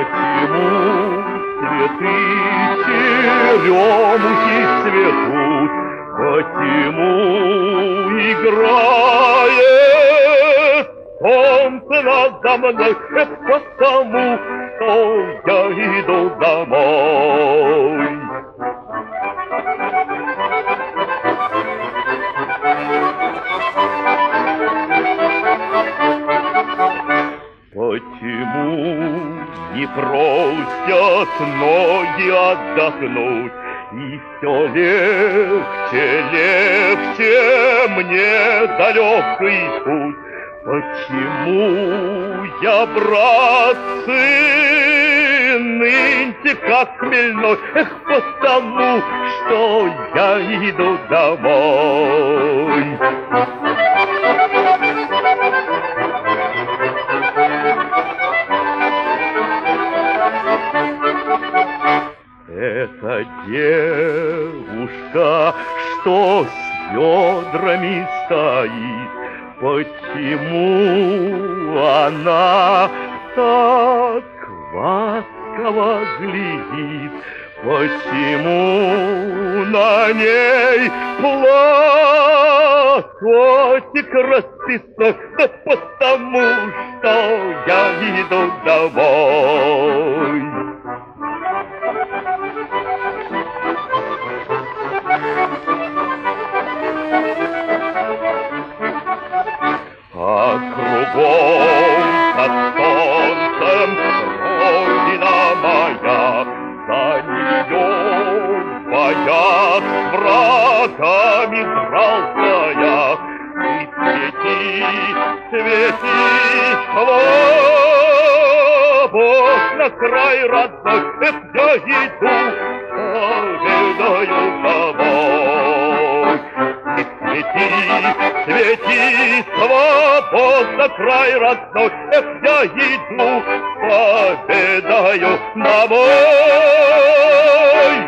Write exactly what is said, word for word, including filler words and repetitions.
Почему цветы черемухи цветут? Почему играет солнце надо мной? Это потому, что я иду домой. Почему не просят ноги отдохнуть? И все легче, легче мне далекий путь. Почему я, братцы, нынче как хмельной? Эх, потому, что я иду домой. Это девушка, что с ведрами стоит. Почему она так ласково глядит? Почему на ней платочек расписной? Да потому, что я иду домой. А кругом под солнцем родина моя, за нее в боях с врагами дрался я. И цвети, цвети, свободно край родной, эх, я иду победою тобой. Цвети, цвети, свободно край родной, эх, я иду победою домой.